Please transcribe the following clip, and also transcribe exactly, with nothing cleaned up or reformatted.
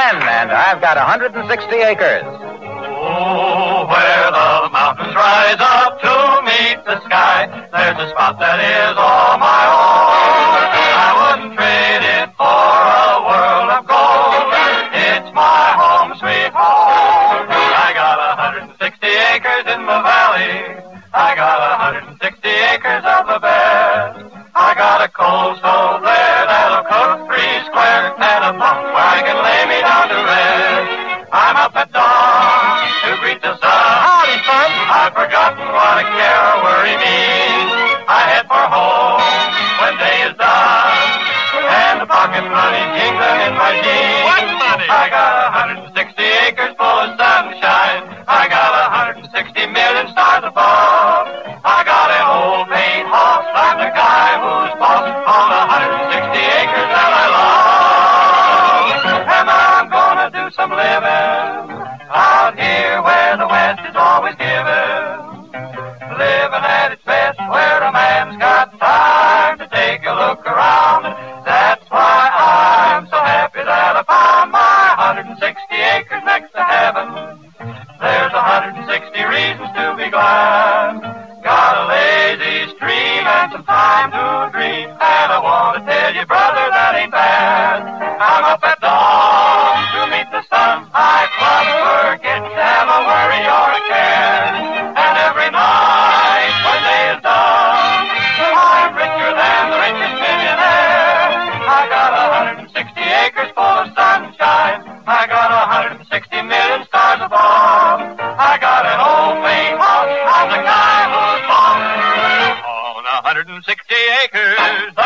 Glenn, and I've got one hundred sixty acres. Oh, where the mountains rise up to meet the sky, there's a spot that is all my own. I wouldn't trade it for a world of gold. It's my home, sweet home. I got one hundred sixty acres in the valley. I got one hundred sixty acres of the best. I got a coal stove there that'll cook three square, and a pump where I can lay me down to rest. I'm up at dawn to greet the sun. Howdy, son. I've forgotten what a care or worry means. I head for home when day is done, and the pocket money jingling in my jeans. What money? I got one hundred sixty acres full of sunshine. I got one hundred sixty million stars above. I got an old paint house. I'm the guy who's boss on one hundred sixty acres that I love. And I'm gonna do some living out here where the West is always given. Living at its best where a man's got time to take a look around. That's why I'm so happy that I found my one hundred sixty acres next to heaven. There's one hundred sixty reasons to be glad. Got a lazy stream and some time to dream. And I want to tell you, brother, that ain't bad. I'm up at dawn to meet the sun. I can't forget to have a worry or a care. And every night when day is done, I'm richer than the richest millionaire. I got one hundred sixty acres full of sunshine. I got one hundred sixty million stars above. I got an old main house. I'm the guy who's on one hundred sixty acres.